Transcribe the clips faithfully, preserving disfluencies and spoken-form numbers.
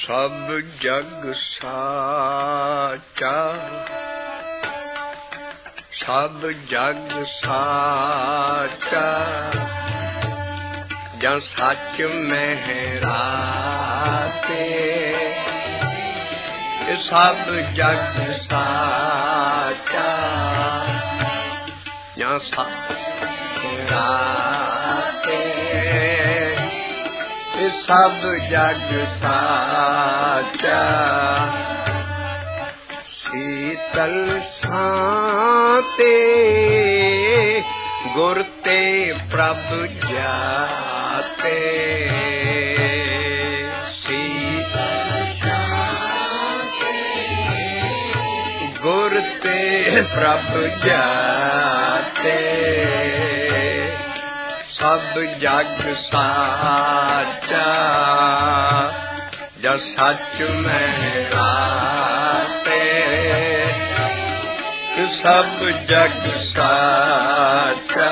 सब जग साचा सब जग साचा जं सच महराते सब जग साचा जं सच महराते सब जग साचा शीतल शांते गुर ते प्रभ जाते शीतल शांते गुर ते प्रभ जाते सब जग साचा जं सच महराते सब जग साचा।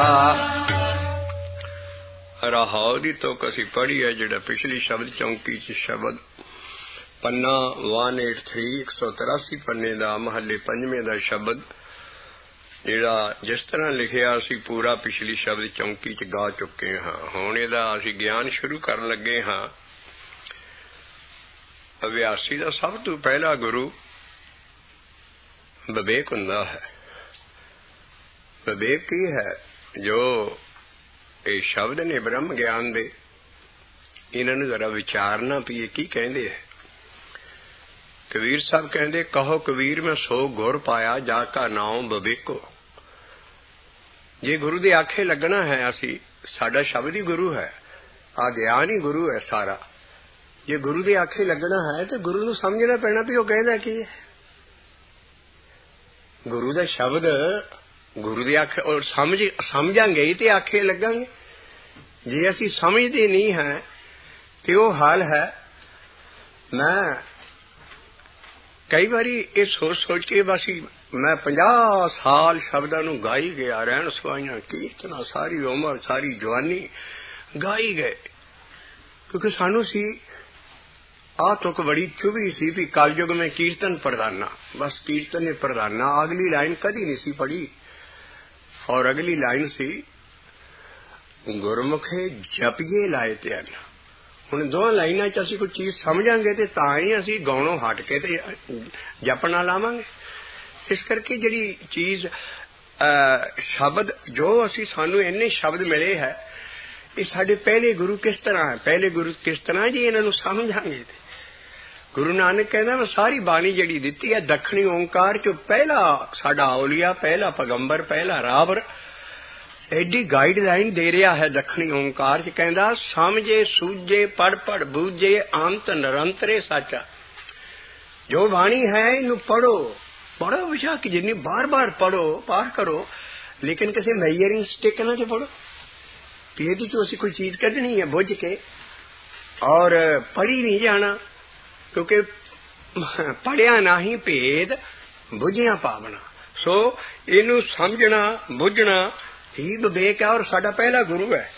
राहौल दी तुक असीं पढ़ी है जिहड़ा पिछली शब्द चौंकी च शब्द पन्ना वन एट थ्री एक सौ तिरासी पन्ने दा महले पंजवें दा शब्द जिहड़ा जिस तरह लिखिया असीं पूरा पिछली शब्द चौंकी च गा चुके हाँ। हुण इहदा असीं ज्ञान शुरू करन लगे हाँ। अभ्यासी दा सब तो पहला गुरु विवेक हुंदा है। विवेक की है जो ये शब्द ने ब्रह्म ज्ञान दे इन्हां नूं जरा विचारना पईए की कहंदे है। कबीर साहब कहंदे कहो कबीर मैं सो गुर पाया जाका नाम विवेको। जे गुरु दे आखे लगना है असी साडा शब्द ही गुरु है आ ज्ञान ही गुरु है सारा। जे गुरु दे आखे लगना है तो गुरु नूं समझना पैना भी वो कहंदा की है। गुरु दा शब्द गुरु दे आखे और समझ समझांगे ही ते आखे लगांगे। जे असी समझते नहीं है तो वो हाल है। मैं कई बारी ये सोच सोच के बस मैं पंजाह साल शब्दां नूं गाई गया रहन सवाइयां कीर्तना सारी उम्र सारी जवानी गाई गए क्योंकि सानू सी आ तुक बड़ी चुभी सी भी कलयुग में कीर्तन प्रधाना बस कीर्तन ने प्रधाना। अगली लाइन कदी नहीं सी पढ़ी और अगली लाइन सी गुरमुखे जपिए लाए त्यान। हुण दो लाइनां च असीं कोई चीज समझांगे ते तां ही असीं गौणों हट के ते जपना लावांगे। इस करके जिहड़ी चीज शब्द जो असीं सानू इन्ने शब्द मिले है ये साडे पहले गुरु किस तरह है। पहले गुरु किस तरह जी इन्हां नूं समझांगे ते गुरु नानक कहंदा मैं सारी बाणी जिहड़ी दित्ती है दक्षिणी ओंकार चो पहला साडा औलिया पहला पैगंबर पहला रावर एडी गाइडलाइन दे रहा है दक्षिणी ओंकार च। कहंदा समझे सूझे पढ़ पढ़ बूझे अंत निरंतरे साचा। जो बाणी है इनू पढ़ो पढ़ो विचा कि जिन्नी बार बार पढ़ो पाठ करो लेकिन किसी मेजरिंग स्टिक ना तो पढ़ो कि ये चो असी कोई चीज कढ़नी है बुझ के और पढ़ी नहीं जाना क्योंकि पढ़िया ना ही भेद बुझिया पावना। सो इनू समझना बुझना ही विवेक है और साडा पहला गुरु है।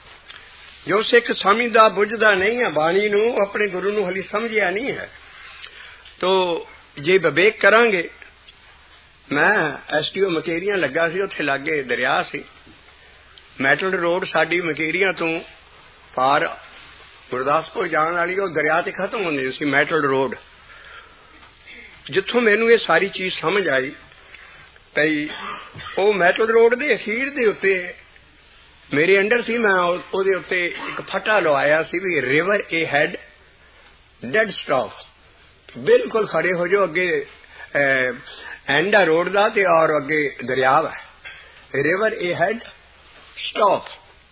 जो सिख समझदा बुझदा नहीं है बाणी नू अपने गुरु नू हली समझिया नहीं है तो जे विवेक करांगे। मैं एस टी ओ मकेरियां लगा सी उत्थे लागे दरिया सी मैटल रोड साडी मकेरियां तो पार गुरदासपुर जाने वाली वो दरिया ते खत्म होंदी सी मैटल रोड। जिथों मैनू ये सारी चीज समझ आई भई वो मैटल रोड दे अखीर दे उत्ते मेरे अंडर सी मैं ओदे उत्ते एक फटा लवाया सी भी रिवर ए हैड डेड स्टॉप बिल्कुल खड़े हो जाओ अगे एंडा रोड दा ते और अगे दरिया है रिवर ए हैड स्टॉप।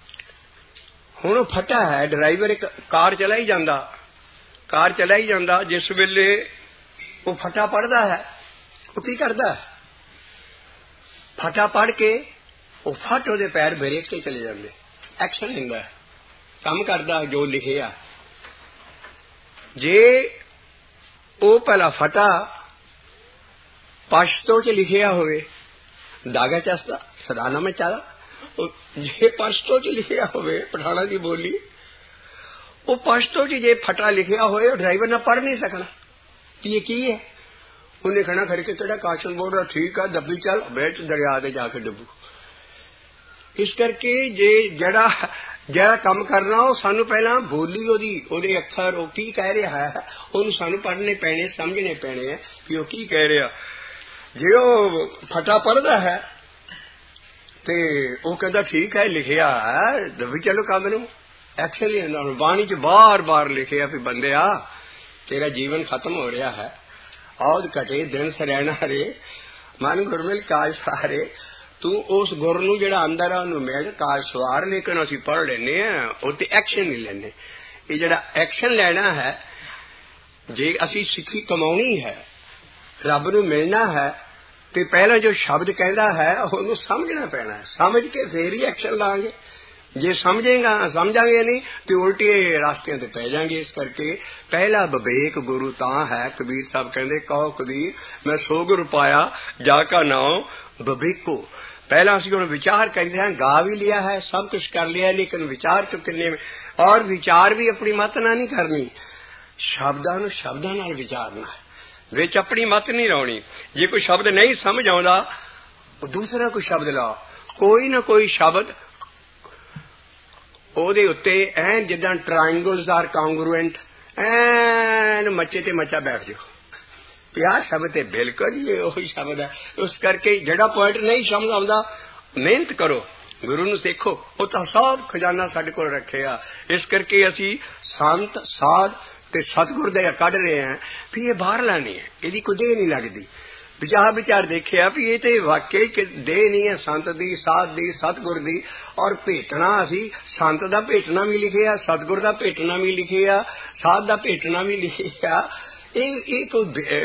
हुण फटा है ड्राइवर एक कार चला ही जांदा कार चला ही जांदा जिस वेले वो फटा पढ़दा है वो की करदा है फटा पढ़ के वो फट ओदे पैर ब्रेक के चले जांदे एक्शन लेंदा है काम करदा जो लिखिया। जे वो पहला फटा पश्तो च लिखिया होवे दागा चसदा सदाना में चाला जे पश्तो च लिखिया होवे पठाना दी बोली ਉਹ ਪਸ਼ਤੋ ਚ ਜੇ ਫਟਾ ਲਿਖਿਆ ਹੋਏ ਡਰਾਈਵਰ ਨਾ ਪੜ੍ਹ ਨਹੀਂ ਸਕਣਾ ਕਿ ਇਹ ਕੀ ਹੈ। ਉਹਨੇ ਕਹਿਣਾ ਖਰੇ ਕਿ ਕਿਹੜਾ ਕਾਸ਼ਨ ਬੋਰਡ ਆ, ਠੀਕ ਆ ਦੱਬੀ ਚੱਲ ਵਿੱਚ ਦਰਿਆ ਦੇ ਜਾ ਕੇ ਡੁੱਬੂ। ਇਸ ਕਰਕੇ ਜੇ ਜਿਹੜਾ ਜਿਹੜਾ ਕੰਮ ਕਰਨਾ ਉਹ ਸਾਨੂੰ ਪਹਿਲਾਂ ਬੋਲੀ ਉਹਦੀ ਉਹਦੇ ਅੱਖਰ ਉਹ ਕੀ ਕਹਿ ਰਿਹਾ ਹੈ ਉਹਨੂੰ ਸਾਨੂੰ ਪੜ੍ਹਨੇ ਪੈਣੇ ਸਮਝਣੇ ਪੈਣੇ ਹੈ ਕਿ ਉਹ ਕੀ ਕਹਿ ਰਿਹਾ। ਜੇ ਉਹ ਫਟਾ ਪੜ੍ਹਦਾ ਹੈ ਤੇ ਉਹ ਕਹਿੰਦਾ ਠੀਕ ਹੈ ਲਿਖਿਆ ਹੈ ਦੱਬੀ ਚਲੋ ਕੰਮ ਨੂੰ ਐਕਸ਼ਨ ਲੈਂਦਾ। ਹੁਣ ਬਾਣੀ ਚ ਬਾਰ ਬਾਰ ਲਿਖਿਆ ਵੀ ਬੰਦਿਆ ਤੇਰਾ ਜੀਵਨ ਖਤਮ ਹੋ ਰਿਹਾ ਹੈ, ਔਦ ਘਟੇ ਦਿਨ ਸਰੈਣਾ ਰੇ ਮਨ ਗੁਰਮਿਲ ਕਾਜ ਸਾਰੇ। ਤੂੰ ਉਸ ਗੁਰ ਨੂੰ ਜਿਹੜਾ ਅੰਦਰ ਆ ਉਹਨੂੰ ਮਿਲ ਕਾਜ ਸਵਾਰ। ਲੇਕਿਨ ਅਸੀਂ ਪੜ੍ਹ ਲੈਂਦੇ ਹਾਂ ਉੱਤੇ ਐਕਸ਼ਨ ਨਹੀਂ ਲੈਂਦੇ। ਇਹ ਜਿਹੜਾ ਐਕਸ਼ਨ ਲੈਣਾ ਹੈ ਜੇ ਅਸੀਂ ਸਿੱਖੀ ਕਮਾਉਣੀ ਹੈ ਰੱਬ ਨੂੰ ਮਿਲਣਾ ਹੈ ਤੇ ਪਹਿਲਾਂ ਜੋ ਸ਼ਬਦ ਕਹਿੰਦਾ ਹੈ ਉਹਨੂੰ ਸਮਝਣਾ ਪੈਣਾ। ਸਮਝ ਕੇ ਫੇਰ ਹੀ ਐਕਸ਼ਨ ਲਾਂਗੇ। ਜੇ ਸਮਝੇਗਾ ਸਮਝਾਂਗੇ ਨਹੀਂ ਤੇ ਉਲਟੇ ਰਾਸਤਿਆਂ ਤੇ ਪੈ ਜਾਾਂਗੇ। ਇਸ ਕਰਕੇ ਪਹਿਲਾ ਵਿਵੇਕ ਗੁਰੂ ਤਾਂ ਹੈ। ਕਬੀਰ ਸਾਹਿਬ ਕਹਿੰਦੇ ਕਹੋ ਕਬੀਰ ਮੈਂ ਸੋ ਗੁਰ ਪਾਇਆ ਜਾ ਕਾ ਨਾਮ ਵਿਵੇਕੋ। ਪਹਿਲਾਂ ਅਸੀਂ ਹੁਣ ਵਿਚਾਰ ਕਹਿੰਦੇ ਹਾਂ ਗਾ ਵੀ ਲਿਆ ਹੈ ਸਭ ਕੁਛ ਕਰ ਲਿਆ ਲੇਕਿਨ ਵਿਚਾਰ ਚ ਕਿੰਨੇ ਔਰ ਵਿਚਾਰ ਵੀ ਆਪਣੀ ਮੱਤ ਨਾਲ ਨਹੀਂ ਕਰਨੀ, ਸ਼ਬਦਾਂ ਨੂੰ ਸ਼ਬਦਾਂ ਨਾਲ ਵਿਚਾਰਨਾ ਵਿੱਚ ਆਪਣੀ ਮੱਤ ਨਹੀਂ ਲਾਉਣੀ। ਜੇ ਕੋਈ ਸ਼ਬਦ ਨਹੀਂ ਸਮਝ ਆਉਂਦਾ ਉਹ ਦੂਸਰਾ ਕੋਈ ਸ਼ਬਦ ਲਾ, ਕੋਈ ਨਾ ਕੋਈ ਸ਼ਬਦ ਉਹਦੇ ਉੱਤੇ ਐਨ ਜਿੱਦਾਂ ਟਰਾਇੰਗਲਸ ਆਰ ਕਾਂਗਰੂਐਂਟ ਐਨ ਮੱਚੇ ਤੇ ਮੱਚਾ ਬੈਠ ਜਾਓ। ਪਿਆ ਸ਼ਬਦ ਤੇ ਬਿਲਕੁਲ ਹੀ ਉਹੀ ਸ਼ਬਦ ਹੈ। ਉਸ ਕਰਕੇ ਜਿਹੜਾ ਪੁਆਇੰਟ ਨਹੀਂ ਸਮਝ ਆਉਂਦਾ ਮਿਹਨਤ ਕਰੋ, ਗੁਰੂ ਨੂੰ ਸਿੱਖੋ, ਉਹ ਤਾਂ ਸਭ ਖਜ਼ਾਨਾ ਸਾਡੇ ਕੋਲ ਰੱਖਿਆ। ਇਸ ਕਰਕੇ ਅਸੀਂ ਸੰਤ ਸਾਧ ਤੇ ਸਤਿਗੁਰ ਦੇ ਕੱਢ ਰਹੇ ਹਾਂ ਵੀ ਇਹ ਬਾਹਰਲਾ ਨਹੀਂ ਹੈ, ਇਹਦੀ ਕੋਈ ਦੇਹ ਨਹੀਂ ਲੱਗਦੀ। ਵਿਚਾਰ ਵਿਚਾਰ ਦੇਖਿਆ ਵੀ ਇਹ ਤੇ ਵਾਕਈ ਕਿ ਦੇਹ ਨਹੀਂ ਹੈ ਸੰਤ ਦੀ ਸਾਧ ਦੀ ਸਤਿਗੁਰ ਦੀ। ਔਰ ਭੇਟਣਾ ਅਸੀਂ ਸੰਤ ਦਾ ਭੇਟਣਾ ਵੀ ਲਿਖਿਆ, ਸਤਿਗੁਰ ਦਾ ਭੇਟਣਾ ਵੀ ਲਿਖਿਆ, ਸਾਧ ਦਾ ਭੇਟਣਾ ਵੀ ਲਿਖਿਆ। ਇਹ ਇਹ ਕੋਈ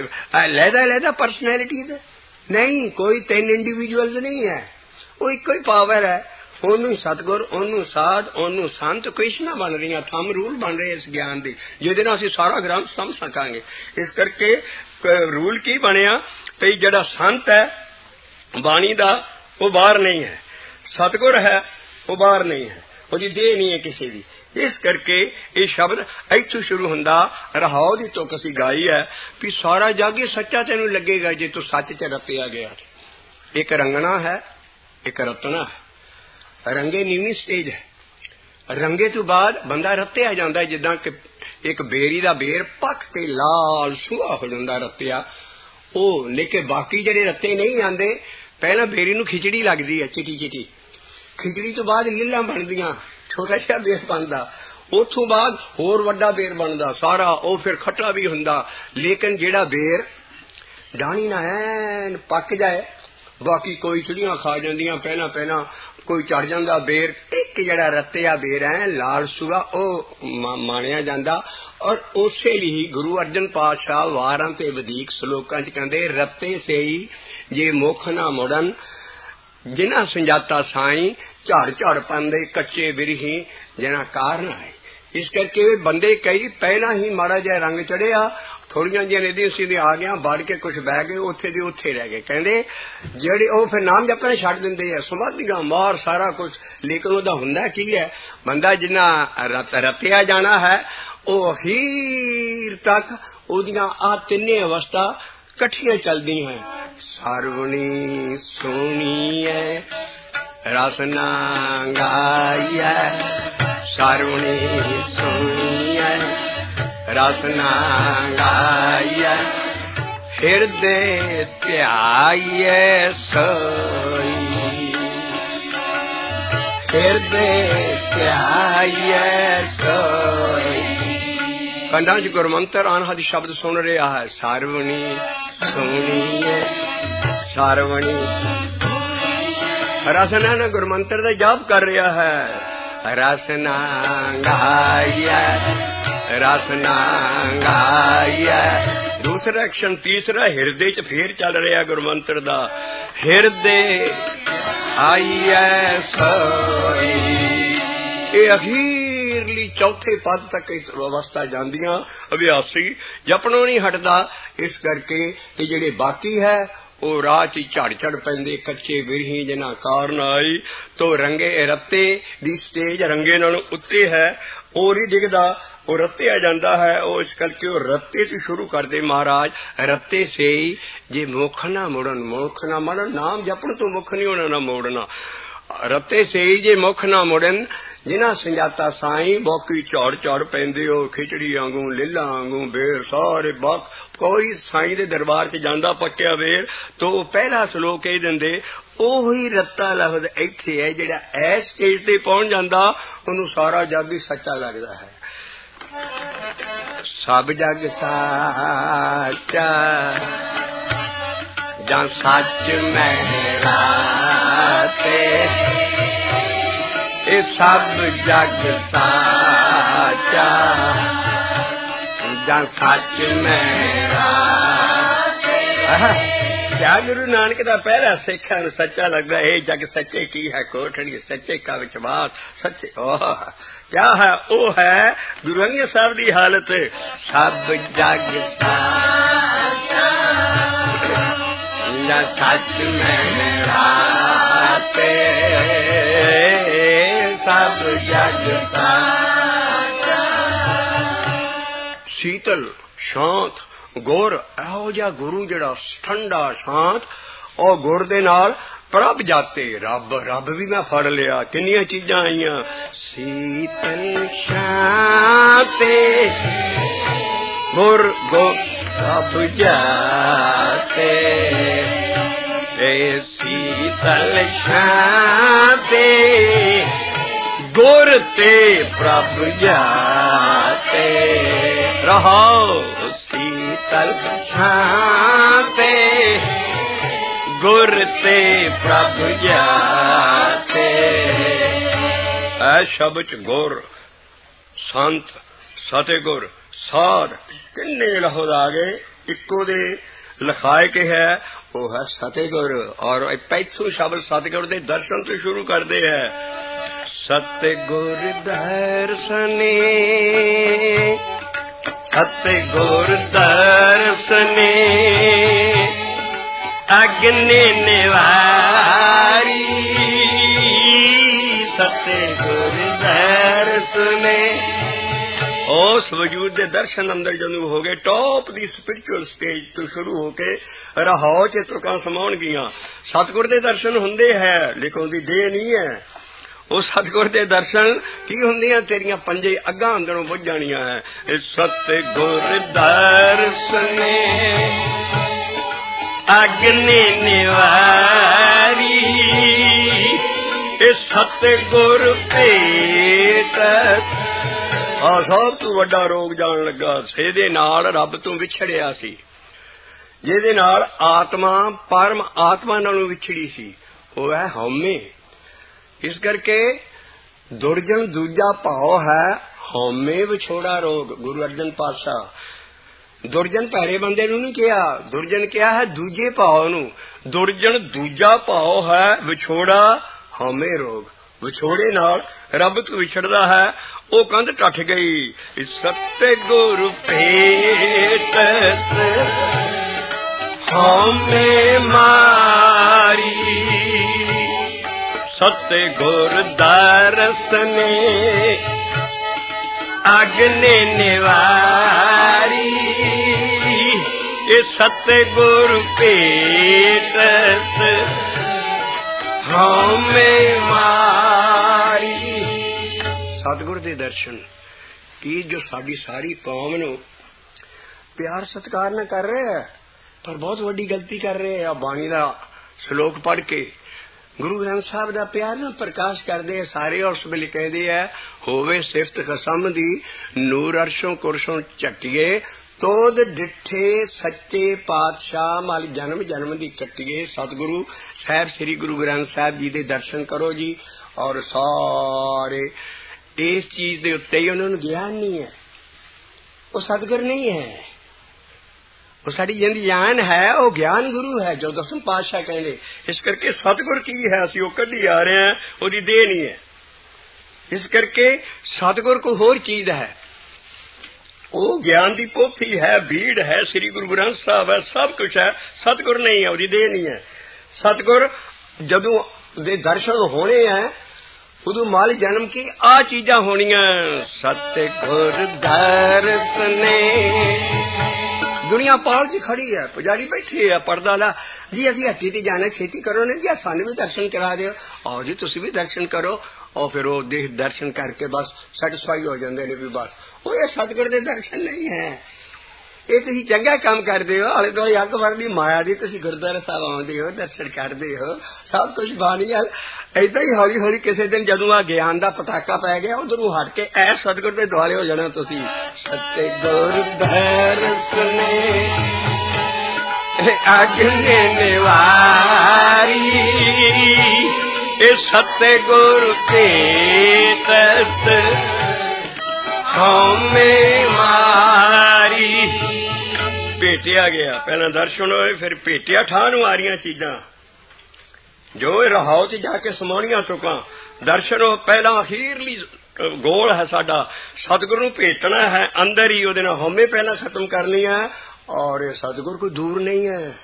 ਲਹਿਦਾ ਲਹਿਦਾ ਪਰਸਨੈਲਿਟੀਜ਼ ਨਹੀਂ, ਕੋਈ ਤਿੰਨ ਇੰਡੀਵਿਜੂਅਲਸ ਨਹੀਂ ਹੈ, ਉਹ ਇੱਕੋ ਹੀ ਪਾਵਰ ਹੈ। ਉਹਨੂੰ ਸਤਿਗੁਰ ਉਹਨੂੰ ਸਾਧ ਉਹਨੂੰ ਸੰਤ ਕ੍ਰਿਸ਼ਨਾ ਬਣ ਰਹੀਆਂ, ਥੰਮ ਰੂਲ ਬਣ ਰਹੇ ਇਸ ਗਿਆਨ ਦੀ ਜਿਹਦੇ ਨਾਲ ਅਸੀਂ ਸਾਰਾ ਗ੍ਰੰਥ ਸਮਝ ਸਕਾਂਗੇ। ਇਸ ਕਰਕੇ ਰੂਲ ਕੀ ਬਣਿਆ ਵੀ ਜਿਹੜਾ ਸੰਤ ਹੈ ਬਾਣੀ ਦਾ ਉਹ ਬਾਹਰ ਨਹੀਂ ਹੈ, ਸਤਿਗੁਰ ਹੈ ਉਹ ਬਾਹਰ ਨਹੀਂ ਹੈ, ਉਹਦੀ ਦੇਹ ਨਹੀਂ ਹੈ ਕਿਸੇ ਦੀ। ਇਸ ਕਰਕੇ ਇਹ ਸ਼ਬਦ ਇੱਥੋਂ ਸ਼ੁਰੂ ਹੁੰਦਾ। ਰਹਾਉ ਦੀ ਤੁਕ ਅਸੀਂ ਗਾਈ ਹੈ ਵੀ ਸਾਰਾ ਜੱਗ ਇਹ ਸੱਚਾ ਤੈਨੂੰ ਲੱਗੇਗਾ ਜੇ ਤੂੰ ਸੱਚ ਚ ਰਤਿਆ ਗਿਆ। ਇੱਕ ਰੰਗਣਾ ਹੈ ਇੱਕ ਰਤਨਾ ਹੈ। ਰੰਗੇ ਨੀਵੀਂ ਸਟੇਜ ਹੈ, ਰੰਗੇ ਤੋਂ ਬਾਅਦ ਬੰਦਾ ਰਤਿਆ ਜਾਂਦਾ ਜਿੱਦਾਂ ਕਿ ਇੱਕ ਬੇਰੀ ਦਾ ਬੇਰ ਪੱਕ ਕੇ ਲਾਲ ਸੂਹਾ ਹੋ ਜਾਂਦਾ ਰਤਿਆ ਉਹ। ਲੇਕਿਨ ਬਾਕੀ ਜਿਹੜੇ ਰੱਤੇ ਨਹੀਂ ਆਉਂਦੇ ਪਹਿਲਾਂ ਬੇਰੀ ਨੂੰ ਖਿਚੜੀ ਲੱਗਦੀ ਹੈ ਚਿੱਟੀ ਚਿੱਟੀ, ਖਿਚੜੀ ਤੋਂ ਬਾਅਦ ਲੀਲਾਂ ਬਣਦੀਆਂ, ਛੋਟਾ ਜਿਹਾ ਬੇਰ ਬਣਦਾ, ਉਥੋਂ ਬਾਅਦ ਹੋਰ ਵੱਡਾ ਬੇਰ ਬਣਦਾ ਸਾਰਾ, ਉਹ ਫਿਰ ਖੱਟਾ ਵੀ ਹੁੰਦਾ। ਲੇਕਿਨ ਜਿਹੜਾ ਬੇਰ ਡਾਣੀ ਨਾ ਐਨ ਪੱਕ ਜਾਏ ਬਾਕੀ ਕੋਈ ਚਿੜੀਆਂ ਖਾ ਜਾਂਦੀਆਂ, ਪਹਿਲਾਂ ਪਹਿਲਾਂ ਕੋਈ ਚੜ ਜਾਂਦਾ ਬੇਰ, ਇੱਕ ਜਿਹੜਾ ਰੱਤਿਆ ਬੇਰ ਹੈ ਲਾਲ ਸੂਆ ਉਹ ਮਾਣਿਆ ਜਾਂਦਾ। ਔਰ ਉਸੇ ਲਈ ਗੁਰੂ ਅਰਜਨ ਪਾਤਸ਼ਾਹ ਵਾਰਾਂ ਤੇ ਵਧੀਕ ਸਲੋਕਾਂ ਚ ਕਹਿੰਦੇ ਰੱਤੇ ਸੇਈ ਜੇ ਮੁੱਖ ਨਾ ਮੁੜਨ ਜਿਨ੍ਹਾਂ ਸੰਜਾਤਾ ਸਾਈ ਝੜ ਝੜ ਪਾਉਂਦੇ ਕੱਚੇ ਬਿਰਹੀ ਜਿਨ੍ਹਾਂ ਕਾਰਨ ਆਏ। ਇਸ ਕਰਕੇ ਬੰਦੇ ਕਈ ਪਹਿਲਾਂ ਹੀ ਮਾੜਾ ਜਿਹਾ ਰੰਗ ਚੜਿਆ, ਥੋੜੀਆਂ ਜਿਹੀਆਂ ਨਦੀਆਂ ਸਿੱਧੀਆਂ ਆ ਗਿਆ ਵੜ ਕੇ ਕੁਛ ਬਹਿ ਗਏ, ਉੱਥੇ ਦੇ ਉੱਥੇ ਰਹਿ ਗਏ। ਕਹਿੰਦੇ ਜਿਹੜੇ ਉਹ ਫਿਰ ਨਾਮ ਜਪਣਾ ਛੱਡ ਦਿੰਦੇ ਆ, ਸਮਾਧੀਆਂ ਮਾਰ ਸਾਰਾ ਕੁਛ। ਲੇਕਿਨ ਉਹਦਾ ਹੁੰਦਾ ਕੀ ਹੈ ਬੰਦਾ ਜਿੰਨਾ ਰਤਿਆ ਜਾਣਾ ਹੈ ਉਹ ਅਖੀਰ ਤੱਕ ਉਹਦੀਆਂ ਆਹ ਤਿੰਨੇ ਅਵਸਥਾ ਇਕੱਠੀਆਂ ਚੱਲਦੀਆਂ। ਸਰਵਣੀ ਸੁਣੀਐ ਰਸਨਾ ਗਾਈਐ, ਸਰਵਣੀ ਸੁਣੀਐ ਰਸਨਾ ਗਾਈਐ, ਹਿਰਦੇ ਧਿਆਈਐ ਸੋਈ, ਹਿਰਦੇ ਧਿਆਈਐ ਸੋਈ। ਕੰਨਾਂ ਚ ਗੁਰਮੰਤਰ ਅਨਹਦ ਸ਼ਬਦ ਸੁਣ ਰਿਹਾ ਹੈ। ਸਰਵਣੀ ਸੁਣੀਐ ਸਰਵਣੀ ਰਸਨਾ ਨੇ ਗੁਰਮੰਤਰ ਦਾ ਜਾਪ ਕਰ ਰਿਹਾ ਹੈ। ਰਸਨਾ ਗਾਈਐ ਰਸਨਾ ਗਾਈਐ। ਦੂਸਰਾ ਐਕਸ਼ਨ ਤੀਸਰਾ ਹਿਰਦੇ ਚ ਫੇਰ ਚੱਲ ਰਿਹਾ ਗੁਰਮੰਤਰ ਦਾ। ਹਿਰਦੇ ਆਈਐ ਸੋਈ। ਇਹ ਅਖੀਰਲੀ ਚੌਥੇ ਪਦ ਤੱਕ ਇਸ ਅਵਸਥਾ ਜਾਂਦੀਆਂ ਅਭਿਆਸੀ ਜਪਣੋਂ ਨਹੀਂ ਹਟਦਾ। ਇਸ ਕਰਕੇ ਕਿ ਜਿਹੜੇ ਬਾਕੀ ਹੈ ਉਹ ਰਾਹ ਚ ਝੜ ਝੜ ਪੈਂਦੇ ਕੱਚੇ ਬਿਰਹੀ ਜਿਨ੍ਹਾਂ ਕਾਰਨ ਆਈ। ਤੋ ਰੰਗੇ ਰੱਤੇ ਦੀ ਸਟੇਜ ਰੰਗੇ ਨਾਲੋਂ ਉੱਤੇ ਹੈ, ਉਹ ਨਹੀਂ ਡਿੱਗਦਾ। ਉਹ ਰੱਤਿਆ ਜਾਂਦਾ ਹੈ। ਉਹ ਇਸ ਕਰਕੇ ਉਹ ਰੱਤੇ ਤੋਂ ਸ਼ੁਰੂ ਕਰਦੇ ਮਹਾਰਾਜ, ਰੱਤੇ ਸੇਈ ਜੇ ਮੁਖ ਨਾ ਮੁੜਨ, ਮੁਖ ਨਾ ਮੁੜਨ, ਨਾਮ ਜਪਣ ਤੋਂ ਮੁਖ ਨਹੀਂ ਹੋਣਾ ਨਾ ਮੋੜਨਾ। ਰੱਤੇ ਸੇਈ ਜੇ ਮੁਖ ਨਾ ਮੁੜਨ, ਜਿਨ੍ਹਾਂ ਸੰਜਾਤਾ ਸਾਈਂ ਬੋਕੀ ਝੜ ਝੜ ਪੈਂਦੇ ਹੋ, ਖਿਚੜੀ ਵਾਂਗੂ ਲੀਲਾ ਵਾਂਗੂ ਬੇਰ ਸਾਰੇ ਬਕ। ਕੋਈ ਸਾਈਂ ਦੇ ਦਰਬਾਰ ਚ ਜਾਂਦਾ ਪੱਕਿਆ ਵੇਰ ਤਾਂ ਉਹ ਪਹਿਲਾ ਸ਼ਲੋਕ ਇਹ ਦਿੰਦੇ, ਉਹੀ ਰੱਤਾ ਲਫ਼ਜ਼ ਇੱਥੇ ਹੈ ਜਿਹੜਾ ਇਸ ਸਟੇਜ ਤੇ ਪਹੁੰਚ ਜਾਂਦਾ ਉਹਨੂੰ ਸਾਰਾ ਜੱਗ ਹੀ ਸੱਚਾ ਲੱਗਦਾ ਹੈ। ਸਭ ਜੱਗ ਸਾਚਾ ਜਾਂ ਸੱਚ ਮੇਰਾ ਤੇ, ਇਹ ਸਭ ਜੱਗ ਸਾਚਾ ਜਾਂ ਸੱਚ ਮੇਰਾ। ਕਿਆ ਗੁਰੂ ਨਾਨਕ ਦਾ ਪਹਿਲਾ ਸਿੱਖਾਂ ਨੂੰ ਸੱਚਾ ਲੱਗਦਾ, ਇਹ ਜੱਗ ਸੱਚੇ ਕੀ ਹੈ ਕੋਠੜੀ, ਸੱਚੇ ਕਾ ਵਿਸ਼ਵਾਸ, ਸੱਚੇ ਉਹ ਕਿਆ ਹੈ, ਉਹ ਹੈ ਗੁਰੂ ਅੰਗਦ ਸਾਹਿਬ ਦੀ ਹਾਲਤ। ਸਭ ਜੱਗ ਸਾਚਾ ਜਾਂ ਸੱਚ ਮੇਰਾ ਤੇ, ਸਭ ਜੱਗ ਸਾਚਾ। ਸ਼ੀਤਲ ਸ਼ਾਂਤ ਗੁਰ, ਇਹੋ ਜਿਹਾ ਗੁਰੂ ਜਿਹੜਾ ਠੰਡਾ ਸ਼ਾਂਤ, ਉਹ ਗੁਰ ਦੇ ਨਾਲ ਪ੍ਰਭ ਜਾਤੇ, ਰੱਬ ਰੱਬ ਵੀ ਮੈਂ ਫੜ ਲਿਆ। ਕਿੰਨੀਆਂ ਚੀਜ਼ਾਂ ਆਈਆਂ, ਸੀਤਲ ਸ਼ਾਂਤੇ ਗੁਰ ਗੋ ਪ੍ਰਭ ਜਾਤੇ, ਇਹ ਸੀਤਲ ਸ਼ਾਂਤੇ ਗੁਰ ਤੇ ਪ੍ਰਭ ਜਾਤੇ ਰਹਾਓ। ਸੀਤਲ ਸ਼ਾਂਤੇ ਗੁਰ ਤੇ ਪ੍ਰਭ ਜਾਤੇ। ਐ ਸ਼ਬਦ ਚ ਗੁਰ, ਸੰਤ, ਸਤਿਗੁਰ, ਸਾਧ ਕਿੰਨੇ ਲਫ਼ਜ਼ ਆ ਗਏ, ਇੱਕੋ ਦੇ ਲਿਖਾਏ ਕੇ ਹੈ, ਉਹ ਹੈ ਸਤਿਗੁਰ। ਔਰ ਪੈਥੋਂ ਸ਼ਬਦ ਸਤਿਗੁਰ ਦੇ ਦਰਸ਼ਨ ਤੋਂ ਸ਼ੁਰੂ ਕਰਦੇ ਹੈ। ਸਤਿਗੁਰ ਦਰਸਨੇ, ਸਤਿਗੁਰ ਦਰਸਨੇ ਅਗਨੇ ਨਿਵਾਰੀ, ਸਤਿਗੁਰ ਦਰਸਨੇ। ਉਸ ਵਜੂਦ ਦੇ ਦਰਸ਼ਨ ਅੰਦਰ ਜਦੋਂ ਹੋ ਗਏ, ਟੌਪ ਦੀ ਸਪਿਰਿਚੁਅਲ ਸਟੇਜ ਤੋਂ ਸ਼ੁਰੂ ਹੋ ਕੇ ਰਹਾਉ ਚ ਤੁਰਕਾਂ ਸਮਾਉਣਗੀਆਂ। ਸਤਿਗੁਰ ਦੇ ਦਰਸ਼ਨ ਹੁੰਦੇ ਹੈ ਲੇਕਿਨ ਉਹਦੀ ਦੇਹ ਨਹੀਂ ਹੈ। ਉਹ ਸਤਿਗੁਰ ਦੇ ਦਰਸ਼ਨ ਕੀ ਹੁੰਦੀਆਂ, ਤੇਰੀਆਂ ਪੰਜੇ ਅੱਗਾਂ ਅੰਦਰੋਂ ਬੁੱਝ ਜਾਣੀਆਂ ਹੈ। ਸਤਿਗੁਰ ਦਰਸਨੇ ਅਗਨੇ ਨਿਵਾਰੀ, ਇਹ ਸਤਿਗੁਰ ਭੇਟ। ਆ ਸਭ ਤੋਂ ਵੱਡਾ ਰੋਗ ਜਾਣ ਲੱਗਾ, ਇਹਦੇ ਨਾਲ ਰੱਬ ਤੋਂ ਵਿਛੜਿਆ ਸੀ, ਜਿਹਦੇ ਨਾਲ ਆਤਮਾ ਪਰਮ ਆਤਮਾ ਨਾਲੋਂ ਵਿਛੜੀ ਸੀ, ਉਹ ਹੈ ਹਉਮੈ। ਇਸ ਕਰਕੇ ਦੁਰਜਨ ਦੂਜਾ ਭਾਵ ਹੈ ਹਉਮੈ ਵਿਛੋੜਾ ਰੋਗ। ਗੁਰੂ ਅਰਜਨ ਪਾਤਸ਼ਾਹ ਦੁਰਜਨ ਭੈਰੇ ਬੰਦੇ ਨੂੰ ਨਹੀਂ ਕਿਹਾ, ਦੁਰਜਨ ਕਿਹਾ ਹੈ ਦੂਜੇ ਭਾਵ ਨੂੰ। ਦੁਰਜਨ ਦੂਜਾ ਭਾਵ ਹੈ ਵਿਛੋੜਾ ਹਉਮੈ ਰੋਗ। ਵਿਛੋੜੇ ਨਾਲ ਰੱਬ ਤੋਂ ਵਿਛੜਦਾ ਹੈ, ਉਹ ਕੰਧ ਟੱਠ ਗਈ। ਸਤਿਗੁਰ ਭੇਟਤ ਹਉਮੈ ਮਾਰੀ, ਸਤਿਗੁਰ ਦਰਸਨੇ ਅਗਨੇ ਨਿਵਾਰੀ, ਇਹ ਸਤਿਗੁਰ ਭੇਟਤ ਹਉਮੈ ਮਾਰੀ। ਸਤਿਗੁਰ ਦੇ ਦਰਸ਼ਨ ਕੀ ਜੋ ਸਾਡੀ ਸਾਰੀ ਕੌਮ ਨੂੰ ਪਿਆਰ ਸਤਿਕਾਰ ਨਾਲ ਕਰ ਰਹੇ ਹੈ, ਪਰ ਬਹੁਤ ਵੱਡੀ ਗਲਤੀ ਕਰ ਰਹੇ ਆ। ਬਾਣੀ ਦਾ ਸ਼ਲੋਕ ਪੜ੍ਹ ਕੇ ਗੁਰੂ ਗ੍ਰੰਥ ਸਾਹਿਬ ਦਾ ਪਿਆਰ ਨਾ ਪ੍ਰਕਾਸ਼ ਕਰਦੇ ਆ ਸਾਰੇ। ਉਸ ਵੇਲੇ ਕਹਿੰਦੇ ਆ, ਹੋਵੇ ਸਿਫਤ ਖਸਮ ਦੀ ਨੂਰ ਅਰਸ਼ੋਂ ਕੁਰਸ਼ੋਂ ਝੱਟੀਏ, ਤੋਦ ਡਿੱਠੇ ਸੱਚੇ ਪਾਤਸ਼ਾਹ ਮਲ ਜਨਮ ਜਨਮ ਦੀ ਕੱਟੀਏ। ਸਤਿਗੁਰੂ ਸਾਹਿਬ ਸ੍ਰੀ ਗੁਰੂ ਗ੍ਰੰਥ ਸਾਹਿਬ ਜੀ ਦੇ ਦਰਸ਼ਨ ਕਰੋ ਜੀ। ਔਰ ਸਾਰੇ ਇਸ ਚੀਜ਼ ਦੇ ਉੱਤੇ ਹੀ ਉਹਨਾਂ ਨੂੰ ਗਿਆਨ ਨਹੀਂ ਹੈ, ਉਹ ਸਤਿਗੁਰ ਨਹੀਂ ਹੈ, ਉਹ ਸਾਡੀ ਜਿੰਦ ਜਾਨ ਹੈ, ਉਹ ਗਿਆਨ ਗੁਰੂ ਹੈ ਜੋ ਦਸਮ ਪਾਤਸ਼ਾਹ ਕਹਿੰਦੇ। ਇਸ ਕਰਕੇ ਸਤਿਗੁਰ ਕੀ ਹੈ, ਅਸੀਂ ਉਹ ਕੱਢੀ ਆ ਰਹੇ ਹਾਂ, ਉਹਦੀ ਦੇਹ ਨਹੀਂ ਹੈ। ਇਸ ਕਰਕੇ ਸਤਿਗੁਰ ਕੋਈ ਹੋਰ ਚੀਜ਼ ਹੈ, ਉਹ ਗਿਆਨ ਦੀ ਪੋਥੀ ਹੈ, ਬੀੜ ਹੈ, ਸ੍ਰੀ ਗੁਰੂ ਗ੍ਰੰਥ ਸਾਹਿਬ ਹੈ, ਸਭ ਕੁਛ ਹੈ। ਸਤਿਗੁਰ ਨਹੀਂ ਹੈ, ਉਹਦੀ ਦੇਹ ਨਹੀਂ ਹੈ। ਸਤਿਗੁਰ ਜਦੋਂ ਦੇ ਦਰਸ਼ਨ ਹੋਣੇ ਹੈ, उदू माल जन्म की आ चीजा होनिया। सतगुर दर्शने दुनिया पाल च खड़ी है, पुजारी बैठे है, पर्दा ला जी असी हट्टी ते जाना, छेती करो ने जी सानू भी दर्शन करा दिओ, आओ जी तुसी भी दर्शन करो। और फिर वो देख दर्शन करके बस सैटिस्फाई हो जाते ने भी बस वो ये सतगुर दे दर्शन नहीं है। ये तुसी चंगा काम करते हो, आले दुआले अग वरदी माया दी तुसी गुरुद्वारा साहब आउंदे हो, दर्शन करते हो, सब कुछ बाणी है। ऐदा ही हौली हौली किसी दिन जदों आ ज्ञान का पटाका पै गया उधरों हट के ऐ सतगुर दे दुआले हो जाना तुसी। सतगुर दर्शने अग्नि निवारी ए सतगुर ते तत हमें मारी। भेटिया गया, पहला दर्शन होए, फिर भेटिया ठान मारिया चीजा जो रहाओ च जाके समाणिया तुका। दर्शन हो पहला अखीरली गोल है साडा, सतगुरु भेटना है, अंदर ही ओदे नाल हमें पहला खत्म करनी है। और सतगुरु कोई दूर नहीं है,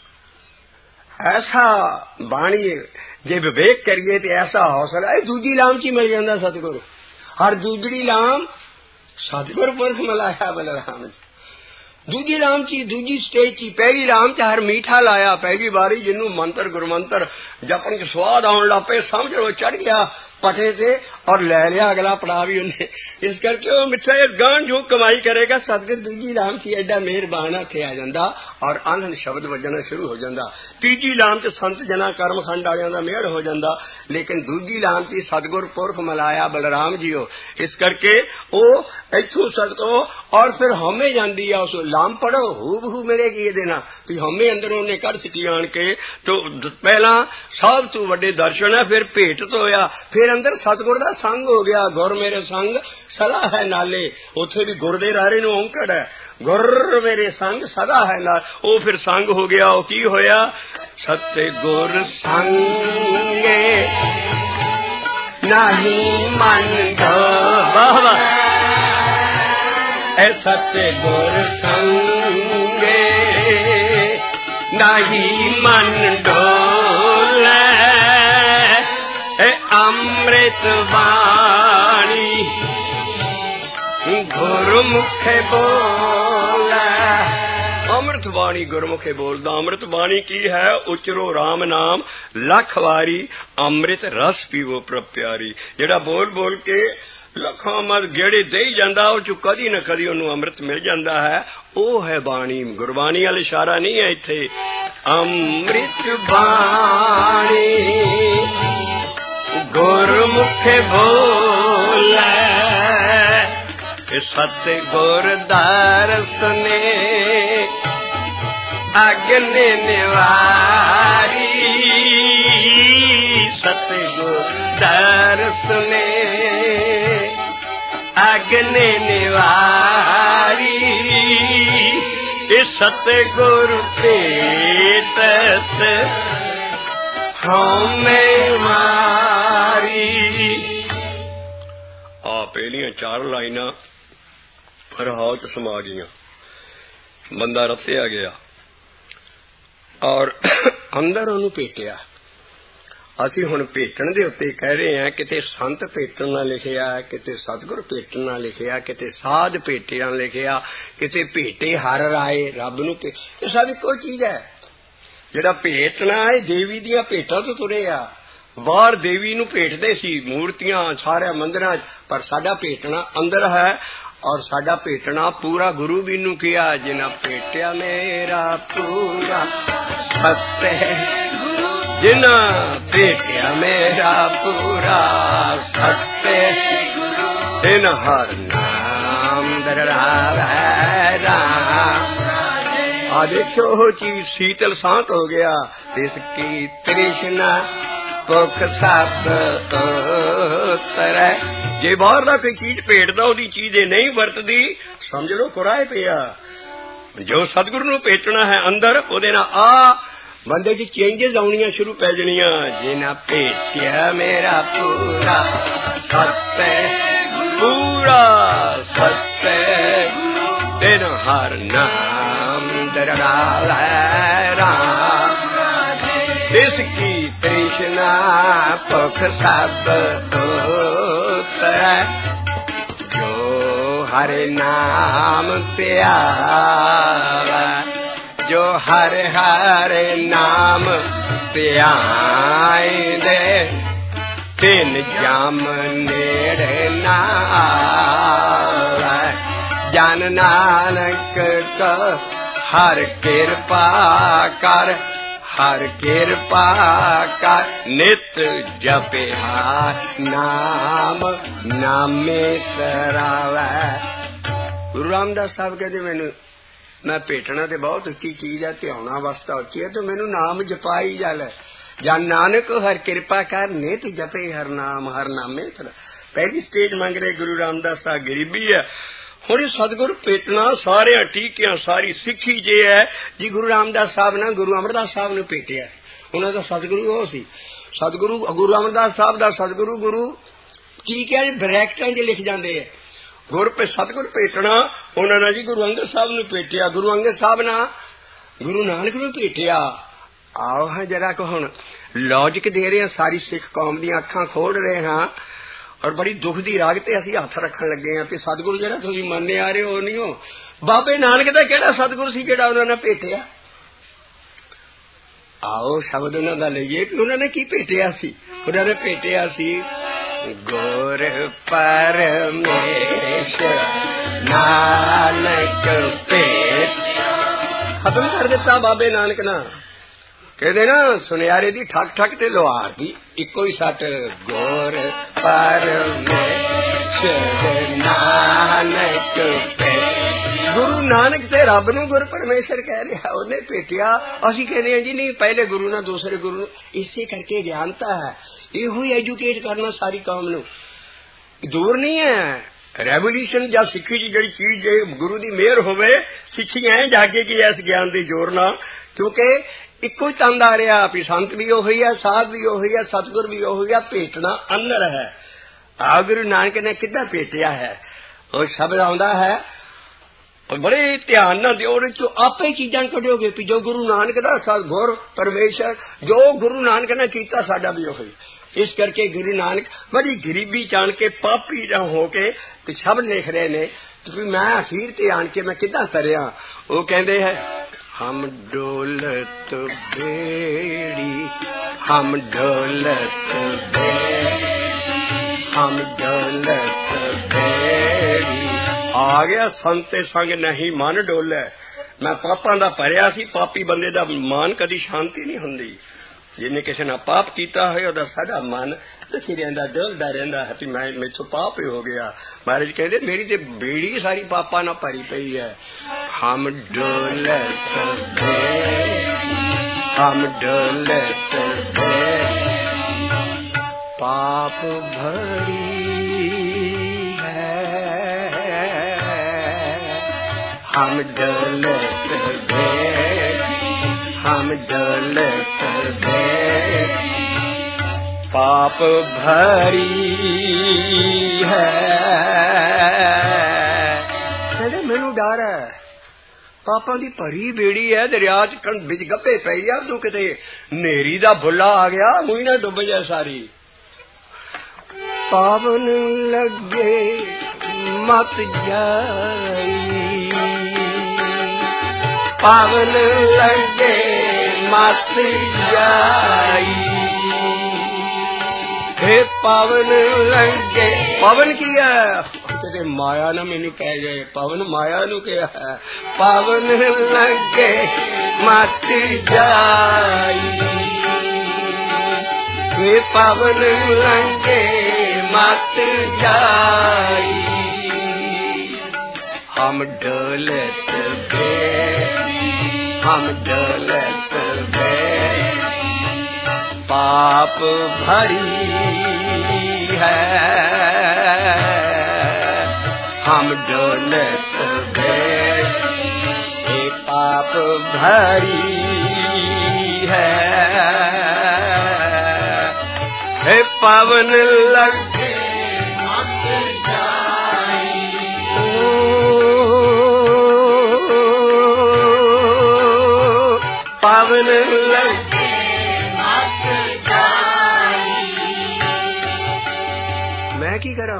ऐसा बाणी जे विवेक करिए तो ऐसा हौसला है दूजी लाम च मिल जाता सतगुरु। हर दूजड़ी लाम सतगुर पुरख मिलाया बलराम जी, दूजी राम ची दूजी स्टेज ची। पहली राम च हर मीठा लाया, पहली बारी जिन्नू मंत्र गुरमंत्र जपन च स्वाद आउण लग पे समझ लो चढ़ गया पटे से और ले लिया अगला पड़ा भी उन्हें। इस करके वो मिठा गान जो कमाई करेगा सतगुर दूजी राम ची एडा मेहरबान हथे आ जांदा और आनंद शब्द वजना शुरू हो जांदा। तीजी लाम च संत जना कर्म खंड वालियां दा मेहर हो जांदा, लेकिन दूजी लाम ची सतगुर पुरख मिलाया बलराम जी हो। इस करके वो इथों सदको और फिर हमें जाती है उस लाम पढ़ो हू बहू मिलेगी ये देना भी हमें अंदरों ने कड़ सिटी आन के। तो पहला सब तू वड्डे दर्शन है, फिर भेट तो होया, फिर अंदर सतगुर दा संग हो गया। गुर मेरे संग सदा है नाले, उथे भी गुर दे रारे नूं औंकड़ है, गुर मेरे संग सदा है नाल। वो फिर संग हो गया, वो की होया सतगुर संगे नहीं मन दो। वाह वाह। सतगुर संगे नहीं मन डोले, अमृत वाणी गुरमुखे बोले। अमृत वाणी गुरमुखे बोलदा। अमृत वाणी की है? उचरो राम नाम लख वारी, अमृत रस पीवो प्रभ प्यारी। जेड़ा बोल बोल के लखां मत गेड़े दे ही जांदा, उह चों कदी ना कदी उहनूं अमृत मिल जांदा है। ਉਹ है बाणी। गुरबाणी वाल इशारा नहीं है इत्थे। अमृत बाणी गुरमुखे बोले, सतगुर दर्शने अग्नि निवारी, सतगुर दर्शने अग्नि निवारी, सतगुर भेटत हमें मारी। आ पहलियां चार लाइना रहाओ च समा गईयां, बंदा रत्या गया और अंदर उन्होंने भेटिया। ਅਸੀਂ ਹੁਣ ਭੇਟਣ ਦੇ ਉੱਤੇ ਕਹਿ ਰਹੇ ਹਾਂ, ਕਿਤੇ ਸੰਤ ਭੇਟਣ ਨਾਲ ਲਿਖਿਆ, ਕਿਤੇ ਸਤਿਗੁਰ ਭੇਟਣ ਨਾਲ ਲਿਖਿਆ, ਕਿਤੇ ਸਾਧ ਭੇਟਿਆਂ ਲਿਖਿਆ, ਕਿਤੇ ਭੇਟੇ ਹਰ ਰਾਏ ਰੱਬ ਨੂੰ। ਇਹ ਸਭ ਇੱਕੋ ਚੀਜ਼ ਹੈ। ਜਿਹੜਾ ਭੇਟਣਾ ਹੈ ਦੇਵੀ ਦੀਆਂ ਭੇਟਾਂ ਤੋਂ ਤੁਰੇ ਆ। ਬਾਹਰ ਦੇਵੀ ਨੂੰ ਭੇਟਦੇ ਸੀ ਮੂਰਤੀਆਂ ਸਾਰੇ ਮੰਦਿਰਾਂ ਚ, ਪਰ ਸਾਡਾ ਭੇਟਣਾ ਅੰਦਰ ਹੈ। और साडा भेटना पूरा गुरु भी नू किया, जिना भेटिया मेरा पूरा सत्य, जिना भेटिया मेरा पूरा सत्य, इन हर नाम दरड़ा। आ देखो वो चीज शीतल शांत हो गया। इसकी तृष्णा भुख सब उतरे। जे बाहर का कोई चीज भेटदा ओदी चीज नहीं वरतदी, समझ लो कुराए पिया। जो सतगुरु नूं भेटना है अंदर, ओदे नाल आ बंदे च चेंजेस आउणियां शुरू पै जाणियां। जिना भेटिया मेरा पूरा सत्य, पूरा सत्य, तेन हर नाम दरड़ा राम। तिसकी तृष्णा भुख सब उतरै जो हरे नाम प्यारा जो हरे हरे नाम प्याइंदे तिन जम नेड़े नावै जन नानक को हर कृपा कर हर कृपा कर नित जपिहा नाम नामे तरावै। गुरु रामदास साहब कहते मैनू मैं भेटना तो बहुत उच्ची चीज है, ध्याना वास्ता उच्ची है, तो मैनू नाम जपाई जाल जन नानक हर कृपा कर नित जपे हर नाम हर नामे तरा। पहली स्टेज मंग रहे गुरु रामदास साहब गरीबी है, हुण सतगुरु भेटना सारे टीकियां सारी सिक्खी जे है जी। गुरु रामदास साहब ने गुरु अमरदास साहब ने भेटिया, उन्होंने तो सतगुरु वो सी सतगुरु गुरु अमरदास साहब का सतगुरु गुरु की क्या ब्रैकटां च लिख जाते हैं गुर पे सतगुरु भेटना उन्होंने जी गुरु अंगद साहब ने भेटिया, गुरु अंगद साहब ना गुरु नानक ने भेटिया। आओ है जरा को हुण लॉजिक दे रहे हैं, सारी सिख कौम दी अखां खोल रहे हैं और बड़ी दुख दी राग ते असीं हथ रखन लगे हैं कि सतगुरु जिहड़ा तुसीं मन्ने आ रहे हो नहीं हो। बाबे नानक दा किहड़ा सतगुरु सी जिहड़ा उन्होंने भेटिया? आओ शब्द उन्हां दा लईए कि उन्होंने की भेटिया सी। उन्होंने भेटिया सी गुर परमेश्वर नानक भेट। खत्म कर दिता बाबे नानक ना, कहते ना सुनियारे दी ठक ठक ते लोहार दी इको ही सट। गुर परमेश्वर नानक भेट। गुरु नानक ते रब नूं गुर परमेश्वर कह रहा, उन्हें भेटिया। असीं कहने हैं जी नहीं पहले गुरु ना दूसरे गुरु। इसे करके ज्ञानता है, इहो ही एजुकेट करना सारी कौम नूं। दूर नहीं है रेवोल्यूशन या सिक्खी जी जी चीज जे गुरु दी मेहर होवे सिक्खी ऐ जागे कि इस ज्ञान दी जोर ना, क्योंकि इको ही तंद आ रहा भी संत भी ओही है साध भी ओही है सतगुर भी ओही है, भेटना अंदर है। आ गुरु नानक ने किद्दां भेटिया है वो शब्द आउंदा है और बड़े ध्यान नाल दिओ, उहदे चों आपे चीजां कढोगे भी जो गुरु नानक दा सतगुर परमेश्वर जो गुरु नानक ने कीता साडा भी ओही। इस करके गुरु नानक बड़ी गरीबी जान के पापी जा होके ते शब्द लिख रहे ने तो मैं अखीर ते आन के मैं किद्दां तरिया। वो कहंदे है हम डोलत बेड़ी हम डोलत बेड़ी हम डोलत बेड़ी। आ गया संते संग नहीं मन डोले। मैं पापां दा भरिया सी, पापी बंदे दा मन कदी शांति नहीं हुंदी। जिन्हें किसी ने पाप किया हो साडा मन दुखी रहिंदा डोलदा रहिंदा है कि मैं मेथों पाप ही हो गया। महाराज कहते मेरी तो बेड़ी सारी पापा ना भरी पई है। हम डोलत हम डोलत पाप भरी है हम डोलत हम डोलत पाप भरी है। कहते मैनू डर है पापां दी भरी बेड़ी है, दरिया च बिच गप्पे पई आ, तू किते नेरी दा बुला आ गया मुई ना डुब जाए सारी। पावन लगे मत जाई पावन लगे मत जाई हे पावन लगे। पावन किया तेरे माया ना मैनू पै जाए, पावन माया नू क्या है। पावन लगे मत जाई हे पावन लगे मत जाई। हम डोलत बे हम डोलत बे पाप भरी है हम डोलत बे पाप भरी है हे पावन लगे मत जाई पावन लगे करा?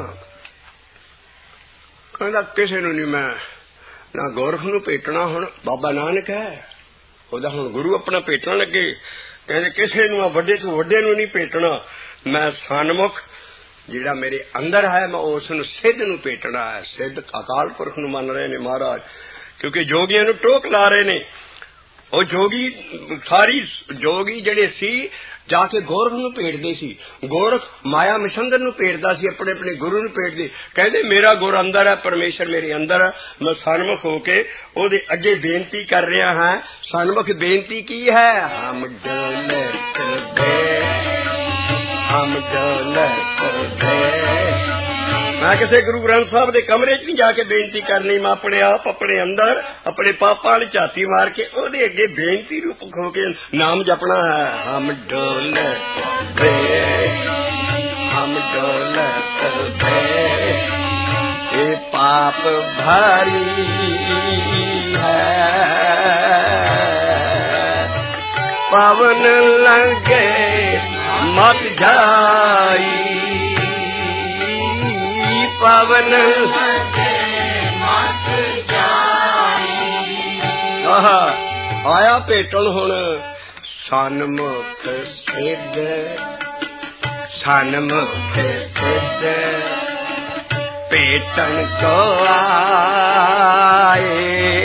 कहता किसी नूं नहीं मैं ना गोरख नूं भेटना। हुण बाबा नानक है ਉਹਦਾ ਹੁਣ ਗੁਰੂ ਆਪਣਾ ਭੇਟਣ ਲੱਗੇ। ਕਹਿੰਦੇ ਕਿਸੇ ਨੂੰ ਵੱਡੇ ਤੋਂ ਵੱਡੇ ਨੂੰ ਨਹੀਂ ਭੇਟਣਾ, ਮੈਂ ਸਨਮੁਖ ਜਿਹੜਾ ਮੇਰੇ ਅੰਦਰ ਹੈ ਮੈਂ ਉਸ ਨੂੰ ਸਿੱਧ ਨੂੰ ਭੇਟਣਾ ਹੈ। ਸਿੱਧ ਅਕਾਲ ਪੁਰਖ ਨੂੰ ਮੰਨ ਰਹੇ ਨੇ ਮਹਾਰਾਜ, ਕਿਉਂਕਿ ਜੋਗੀਆਂ ਨੂੰ ਟੋਕ ਲਾ ਰਹੇ ਨੇ। ਉਹ ਜੋਗੀ ਸਾਰੀ ਜੋਗੀ ਜਿਹੜੇ ਸੀ ਜਾ ਕੇ ਗੋਰਖ ਨੂੰ ਭੇਟਦੇ ਸੀ। ਗੋਰਖ ਮਾਇਆ ਮਛੰਦਰ ਨੂੰ ਭੇਟਦਾ ਸੀ, ਆਪਣੇ ਆਪਣੇ ਗੁਰੂ ਨੂੰ ਭੇਟਦੇ। ਕਹਿੰਦੇ ਮੇਰਾ ਗੁਰ ਅੰਦਰ ਹੈ, ਪਰਮੇਸ਼ਰ ਮੇਰੇ ਅੰਦਰ ਹੈ, ਮੈਂ ਸਨਮੁਖ ਹੋ ਕੇ ਉਹਦੇ ਅੱਗੇ ਬੇਨਤੀ ਕਰ ਰਿਹਾ ਹਾਂ। ਸਨਮੁਖ ਬੇਨਤੀ ਕੀ ਹੈ? ਹਮ ਡੋਲੇ ਚਲਦੇ ਹਮ ਡੋਲੇ ਚਲਦੇ। मैं किसी गुरु ग्रंथ साहब के कमरे च नहीं जाके बेनती करनी, मैं अपने आप अपने अंदर अपने पापा ने झाती मार के ओदे अगे बेनती रूप हो के नाम जपना है। हम डोले दे हम डोले दे ये पाप भारी है पवन लगे मत जाई पवन आया भेटन हुण सनमुख सिद्ध सनमुख सिद्ध भेटन को आए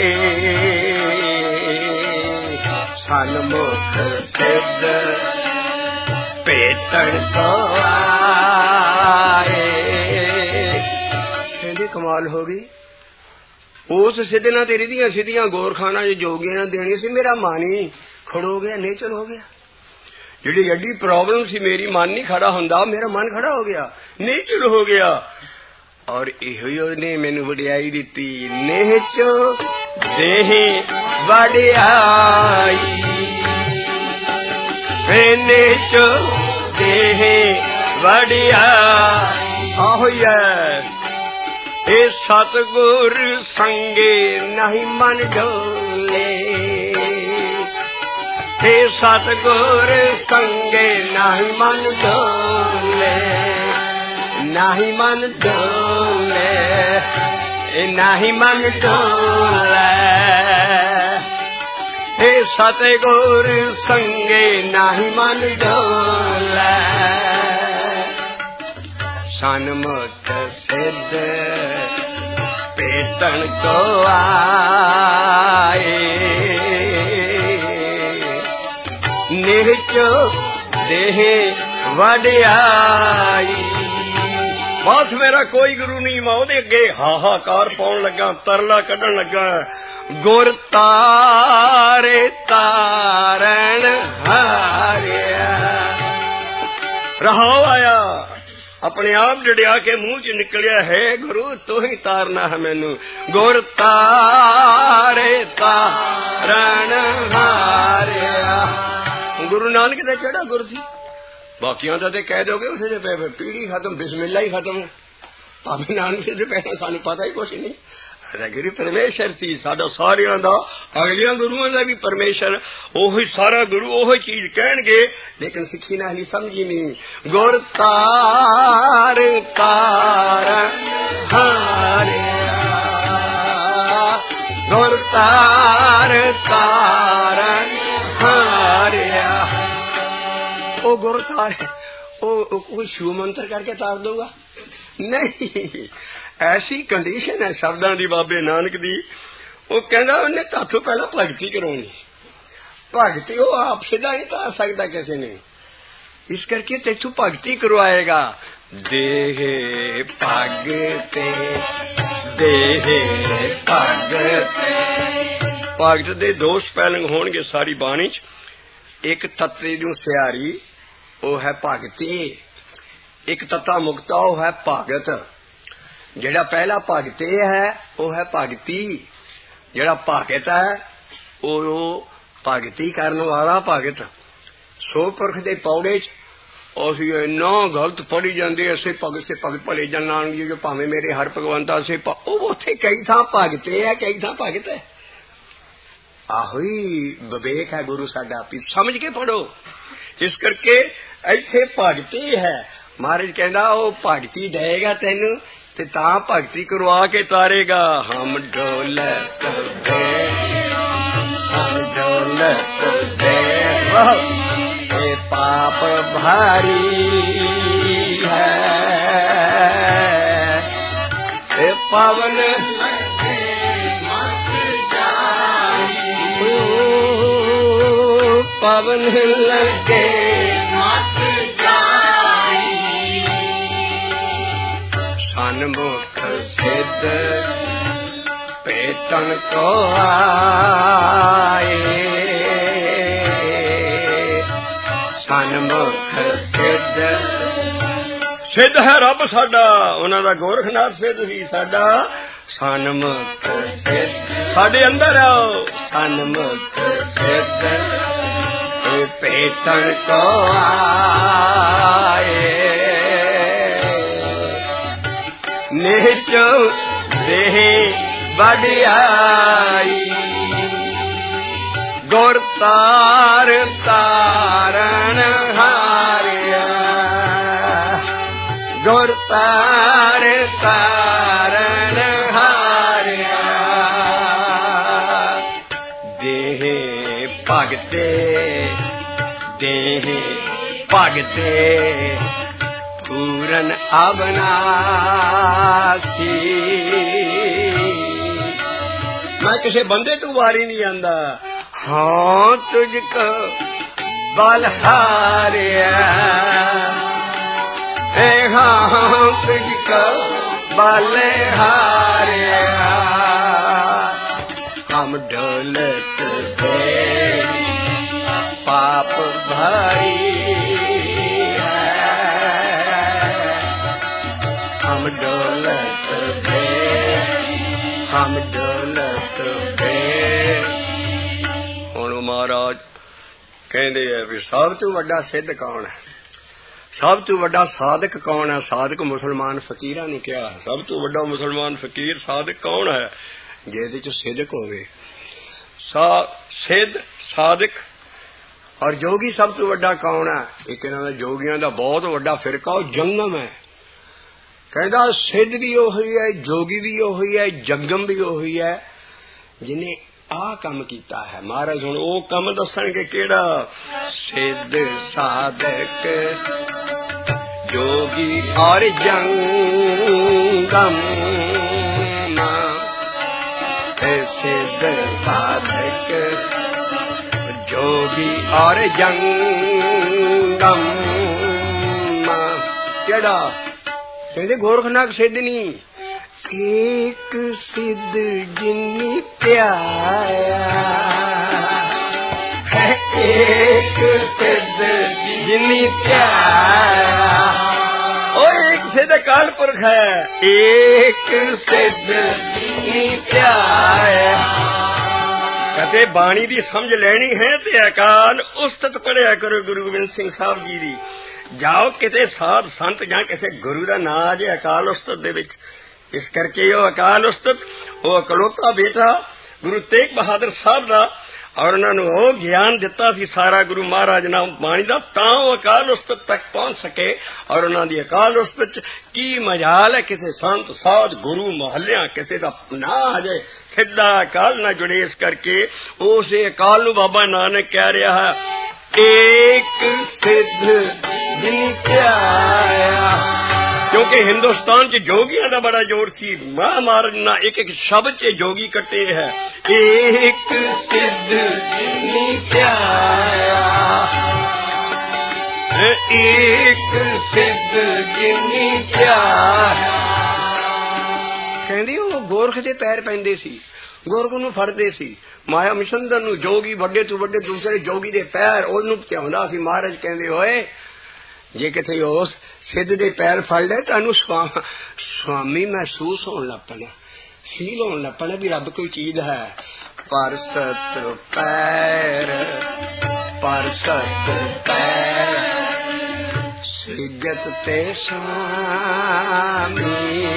सनमुख सिद्ध भेटन को आए। कमाल हो गई। उस सिद्ध ना तेरी दियां सिद्धियां गोरखाना जोगियां ने देनी सी, मेरा मन ही खड़ो गया, नेचर हो गया। जिहड़ी एडी प्रॉब्लम सी मेरी मन नहीं खड़ा हुंदा, मेरा मन खड़ा हो गया, नेचर हो गया। और इहो ने मैनू वडियाई दिती। नेचो देह वडियाई नेचो देह वडियाई। आहो यार ए सतगुर संगे नहीं मन डोले हे सतगुर संगे नहीं मन डोले नहीं मन डोले नहीं मन डोले हे सतगुर संगे नहीं मन डोले। सनमुख सिद्ध भेटन को आए निचो देह वडियाई। बस मेरा कोई गुरु नहीं, मैं ओदे अगे हाहाकार पाउण लगा, तरला कढण लगा। गुर तारे तारण हारिया रहाओ आया अपने आप जड़िया के मुंह च निकलिया है गुरु तू ही तारना है मैनू। गुर तारे तारण हारिया। गुरु नानक दा केड़ा गुर सी? बाकियां दा ते कह दोगे उसे पीढ़ी खत्म, बिस्मिल्ला ही खत्म। बाबे नानक से पहले सानू पता ही कुछ नहीं। गुरु परमेश्वर सी साडा सारियां दा, अगलियां गुरुआं दा भी परमेश्वर ओही सारा गुरु ओही चीज कहणगे, लेकिन सिक्खी ना नहीं समझी नहीं। गुर तार तार हारिया गुर तार तार हारिया। ओ गुर तार ओ कोई शिव मंत्र करके तार दूगा? नहीं, ऐसी कंडीशन है शब्दां दी बाबे नानक दी। वो कहंदा उन्हें ताथों पहला भगती करवानी। भगती वो आप सीधा नहीं तार सकता किसी ने, इस करके तेथों भगती करवाएगा। देह भगते देह भगते भगत दे दो स्पैलिंग होणगे सारी बाणी च। एक तत्ते नूं सियारी वो है भगती, एक तत्ता मुक्ता वो है भगत। जेड़ा पहला भगते है वो है भगती, जेड़ा भगत है वो भगती करने वाला भगत। सो पुरख दे पौड़े इन्ना गलत पढ़ी जाते असे भगत से भगत भले जन नानक जी जो भावें मेरे हर भगवंता से उथे कई थां भगते है कई थां भगत है। आहो ही विवेक है गुरु साडा, समझ के पढ़ो। जिस करके इत्थे भगती है महाराज कहंदा ओ भगती देगा तेनू ते तां भगती करवा के तारेगा। हम ढोलक दे हम ढोलक दे ये पाप भारी है ये पावन पावन लगे मत जाई सन्मुख सिद्ध पेटन को आए सन्मुख सिद्ध सिद्ध है रब साडा उन्हां दा गोरखनाथ सिद्ध सी साडा सन्मुख सिद्ध साडे अंदर आओ सन्मुख सिद्ध पेटन को आए निचो देह बढ़ियाई गुर तार तारण हारिया गुर तार तारण हारिया देह भगते देह भगते पूरन अविनाशी मैं किसी बंदे तू वारी नहीं आंदा हाँ तुझको बलहारिया हाँ तुझको बलहारिया हम ढोलक दे पाप भारी है हम दौलत दे हम दौलत दे हुण महाराज कहंदे आ भी सब तो वड्डा सिद्ध कौन है सब तो वड्डा साधक कौन है साधक मुसलमान फकीरां नूं कहा सब तो वड्डा मुसलमान फकीर साधक कौन है जिहदे च सिद्क होवे सा सिद्ध साधक और जोगी सब तो वड्डा कौन है एक इन्हां दा जोगियां दा बहुत वड्डा फिरका ओ जंगम है कहंदा सिद्ध भी ओही है जोगी भी ओही है जंगम भी ओही है जिन्हें आ काम कीता है महाराज हुण ओ काम दसणगे किहड़ा सिद्ध साधक जोगी और जंगम सिद्ध साधक जोगी और जंगम केड़ा कहते गोरखनाथ सिद्ध नहीं एक सिद्ध जिन्नी प्याया एक सिद्ध जिन्नी प्याया ओ एक सिद्ध काल पुरख है एक सिद्ध जिन्नी प्याया कते बाणी दी समझ लेनी है ते अकाल उस्तत पढ़िया करो गुरु गोबिंद सिंह साहब जी दी जाओ किते साध संत जां किसे गुरु दा नां आ जाए अकाल उस्तत दे विच इस करके ओ अकाल उस्तत ओ अकलौता बेटा गुरु तेग बहादुर साहब दा और उन्होंने वो ज्ञान दिता सी सारा गुरु महाराज नाम बाणी दा तां अकाल उस्तत तक पहुंच सके और उन्होंने अकाल उस्तत की मजाल है किसी संत साध गुरु मोहल्लिया किसी का ना आ जाए सीधा अकाल ना जुड़े इस करके उस अकाल नूं बाबा नानक कह रहा है एक सिद्ध जिन प्याया क्योंकि हिंदुस्तान च जोगियां दा बड़ा जोर सी महामारज ना एक एक शब्द च जोगी कटे है एक सिद्ध जिन प्याया एक सिद्ध जिन प्याया कहंदी वो गोरख दे पैर पैंदे सी गोरख नूं फड़दे सी माया मिशंदर नूं जोगी वड्डे तों वड्डे दूसरे जोगी दे पैर ओनूं ध्याउंदा सी महाराज कहंदे होए जे किथे उस सिद्ध दे पैर फड़ ले तानू स्वामी महसूस होने लग पैना फील होने लग पैना भी रब कोई चीज है परसत पैर परसत पैर सिजत ते स्वामी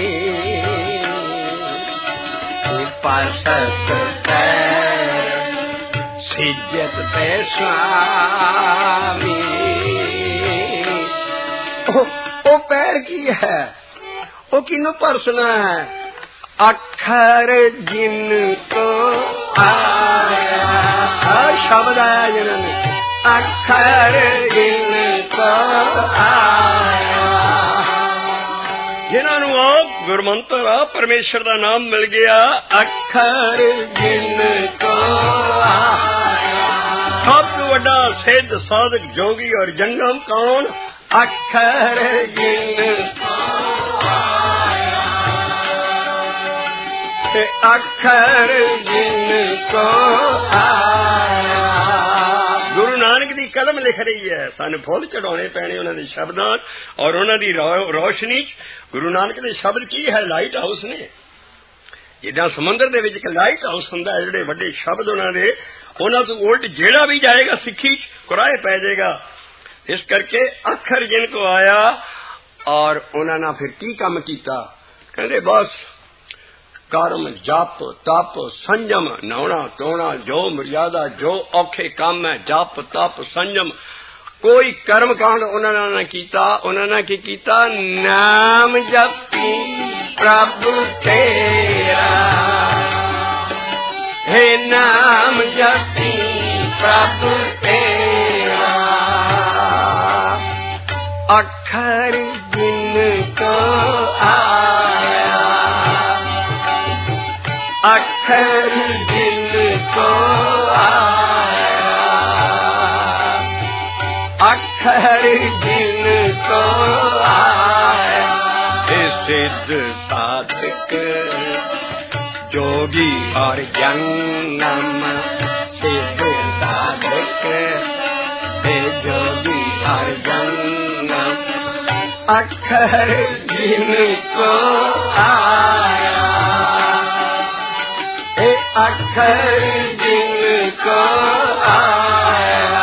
परसत पैर सिजत ते स्वामी ओ अखर की है, वो किन्नू परसना है। अखर जिनको आया, शब्द आया जिन्होंने, अखर जिनको आया, जिन्होंने आप गुरमंत्र आ परमेश्वर का नाम मिल गया। अखर जिनको आया, सब तो बड़ा सिद्ध साधक जोगी और जंगम कौन? अखर जिनको आया, अखर जिनको आया। गुरु नानक दी कलम लिख रही है, सानू फुल चढ़ाने पैने उन्होंने शब्दां और उन्होंने रोशनी च। गुरु नानक दे शब्द की है? लाइट हाउस ने। जिदा समुद्र दे विच लाइट हाउस हुंदा है, जिहड़े वड्डे शब्द उन्होंने उन्होंने तो उल्ट जेड़ा भी जाएगा सिक्खी च कुराए पै जाएगा। इस करके अखर जिनको आया, और उन्होंने फिर की काम किया? कहते बस कर्म जप तप संयम, नहाना धोना, जो मर्यादा, जो औखे काम है, जप तप संयम, कोई कर्म कांड उन्होंने किया। उन्होंने की किया? नाम जपी प्रभु तेरा, हे नाम जपी प्रभु तेरा। अखर जिनको आया, अखर जिनको आया, अखर जिनको आया। सिद्ध साधक जोगी और जंगम, सिद्ध साधक जोगी और जंगम, अखर जिनको आया, अखर जिनको आया।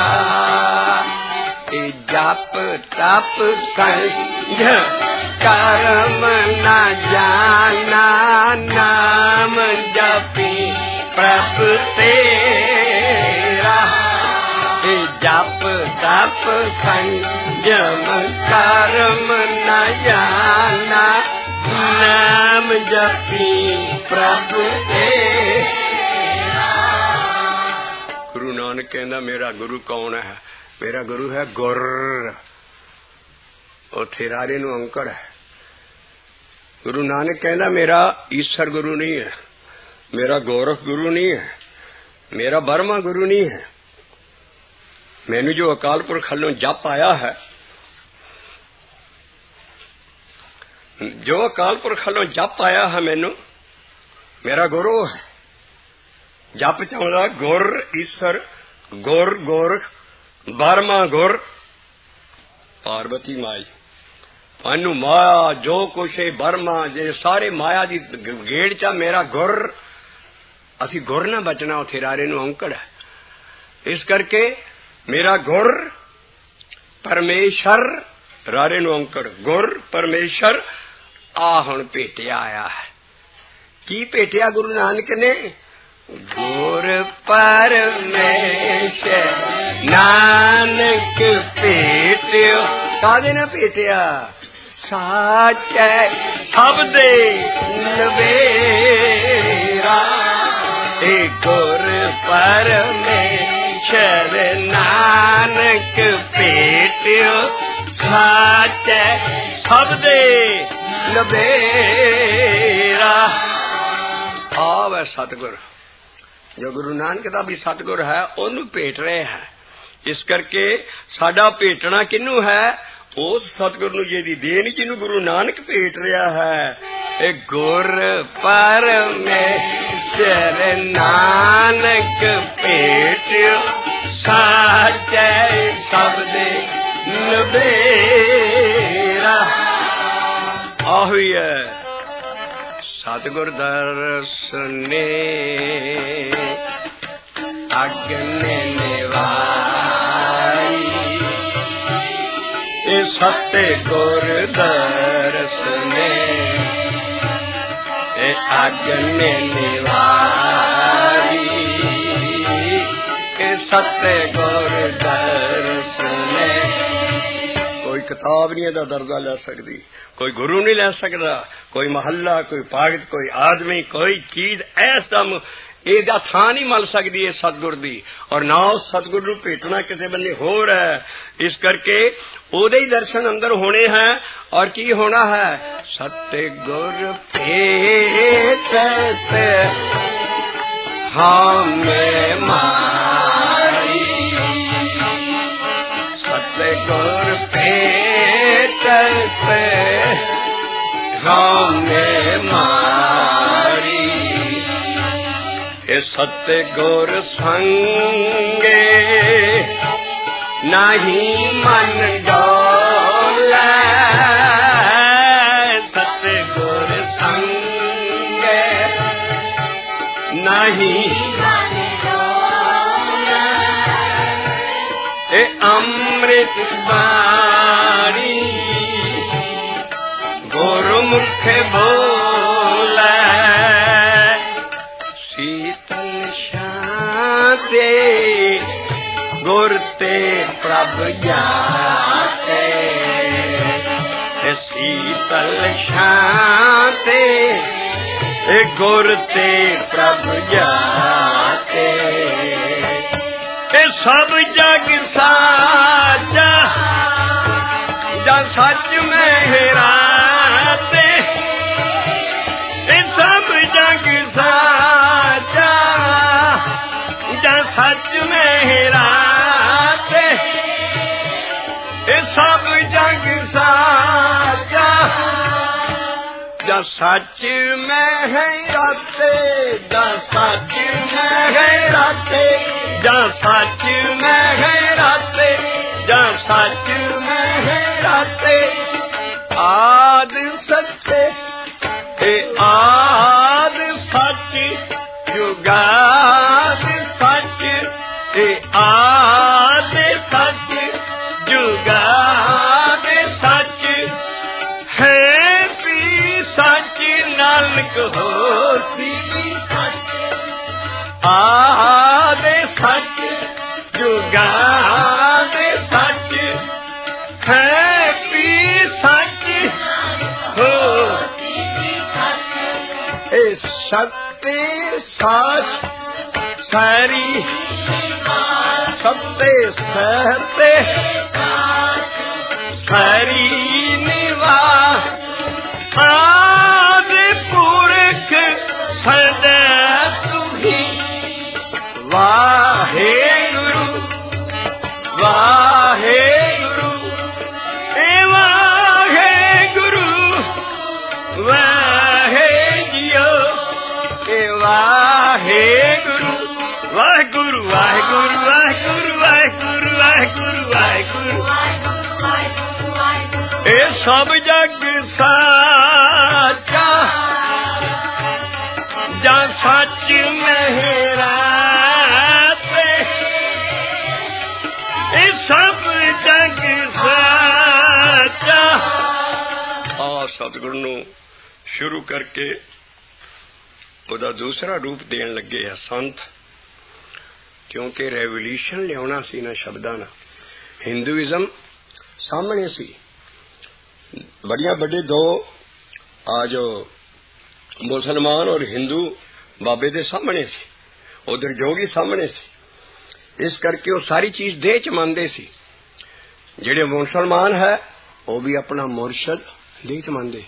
जप तप संग कर्म न जाना, नाम जपी प्रभु तेरा। जप तप संयम कर्म न जाना, नाम जपी प्रभु तेरा। गुरु नानक कहना मेरा गुरु कौन है? मेरा गुरु है गुर। और थिरारे नू अंकड़ है। गुरु नानक कहना मेरा ईश्वर गुरु नहीं है, मेरा गोरख गुरु नहीं है, मेरा बर्मा गुरु नहीं है। मैनू जो अकाल पुरख खलों जप आया है, जो अकाल पुरख खलों जप आया है, मैनू मेरा गुरु है। जप चाहता गुर ईश्वर, गुर गोरख, बर्मा गुर, पार्वती माई, अनु माया, जो कुछ है बर्मा, जे सारे माया दी गेड़ चा मेरा गुर। असी गुर ना बचना, उथे रारे नू अंकड़ है। इस करके मेरा गुर परमेश्वर, रारे नू अंकड़, गुर परमेश्वर आ हुण भेटिया आया है। की भेटिया गुरु नानक ने? गुर परमेश्वर नानक भेटियो। कादे ना भेटिया? साचे शब्दे नवेरा। ए गुर परमेश्वर नानक भेटियो, साचे शब्दे नवेरा। आवे सतगुर, जो गुरु नानक दा भी सतगुर है, ओनू भेट रहे हैं। इस करके साडा भेटना किनू है? उस सतगुर नू जिहदी देन, जिन्नू गुरु नानक भेट रहा है। ए गुर परमेश्वर नानक भेटियो, साचे शब्दे नवेरा। आही है सतगुर दर्शने अग्नि निवाई। ए सत्य गुर दर्शने ए अग्नि निवाई। ए सत्य गुर दर्शने। कोई किताब नहीं इहदा दर्जा लै सकदी, कोई गुरु नहीं लै सकदा, कोई महल्ला, कोई भगत, कोई आदमी, कोई चीज इस दम ਇਹਦਾ ਥਾਂ नहीं मल सकती है सतगुर दी। और ना उस सतगुर नूं भेटना किसी बन्ने होर है। इस करके ओदे ही दर्शन अंदर होने हैं। और की होना है? सतगुर भेटत हमें मारी, सतगुर भेटत हमें मारी, सतगुर संगे नहीं मन डोले, सतगुर संगे नहीं मन डोले, ए अमृत बाणी गुरुमुख बोले, शीतल शांति गुर ते प्रभ जाते, शीतल शांति गुर ते प्रभ जाते, सब जग साचा जा सच में हेराते, सब जग साचा जा सच में हेराते, सब जग साचा जा सच में हेराते, जा सच में हेराते, जा सच में हेराते, जा सच में हेराते, आद सच्चे आद सच जुगाद सच, आद सच जुगाद सच, है भी सच नानक होसी भी सच, आद सच जुगाद सच, है भी सच हो सत्य साच सारी, सत्य सहते सारी निवास, आदि पुरख सदा तुही, वाहे गुरु वाहे गुरु, ए वाहे गुरु वाहे जियो, ए वाहे गुरु वाहिगुरु वाहिगुरु वाहिगुरु वाहिगुरु वाहिगुरु वाहिगुरु, ए सब जग साचा जा सच मेहराते, ए सब जग साचा। आ सतगुरु नूं शुरू करके ਉਹਦਾ दूसरा रूप देन लगे है संत, क्योंकि रेवोल्यूशन लिया सी ना शब्दां नाल। हिंदुइज्म सामने सी, बड़िया बड़े दो आ जो मुसलमान और हिंदू बाबे दे सामने सी, उधर जोगी सामने सी। इस करके वो सारी चीज देह च मानते सी। जेड़े मुसलमान है वो भी अपना मुर्शद देह च मानते।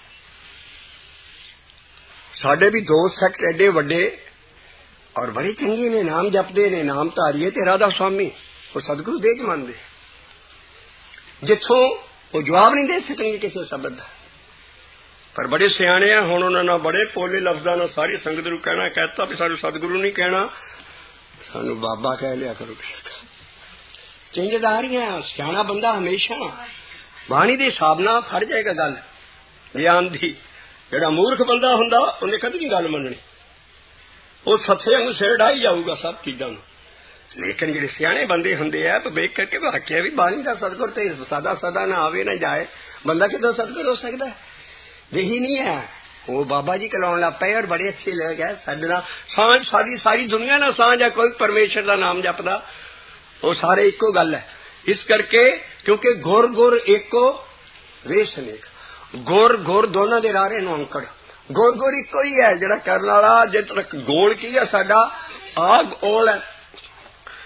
साडे भी दो सैक्ट एडे वड्डे और बड़े चंगे ने, नाम जपते ने, नाम धारिए ते राधा स्वामी, वो सतगुरु देह च मानते। जिथों वो जवाब नहीं दे सकेंगे किसी शब्द का, पर बड़े सियाने हैं। हुण उन्होंने बड़े पोले लफ्जां नाल सारी संगत नूं कहना कहता भी सानूं सतगुरु नहीं कहना, सानूं बाबा कह लिया करो। चेंजदार ही है सियाना बंदा, हमेशा बाणी दे हिसाब नाल फड़ जाएगा गल ज्ञान दी। जिहड़ा मूर्ख बंदा हुंदा उन्हें कदी नहीं गल मननी, वो सथे वांगू सिर ढाई जाऊगा सब चीजां नूं। लेकिन जिहड़े सियाने बंदे हुंदे आ वेख करके वाकिया भी बाणी दा सतगुर ते सदा सदा ना आवे ना जाए, बंदा कितों सतगुर हो सकदा है? यही नहीं है। वो बाबा जी कलाउण लग पे और बड़े अच्छे लोग है। साडे नाल सांझ, सारी सारी दुनिया नाल सांझ है। कोई परमेश्वर दा नाम जपदा वो सारे इक्को गल है। इस करके क्योंकि गुर गुर एको वेस अनेक, गुर गुर दोनों दे रारे नूं अंकड़, गुर गुर इको ही है जिहड़ा करन वाला। जे तक गोल की है साडा आग ओल है,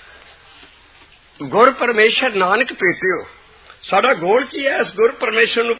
गुर परमेश्वर नानक पेटियो, साडा गोल की है इस गुर परमेश्वर नूं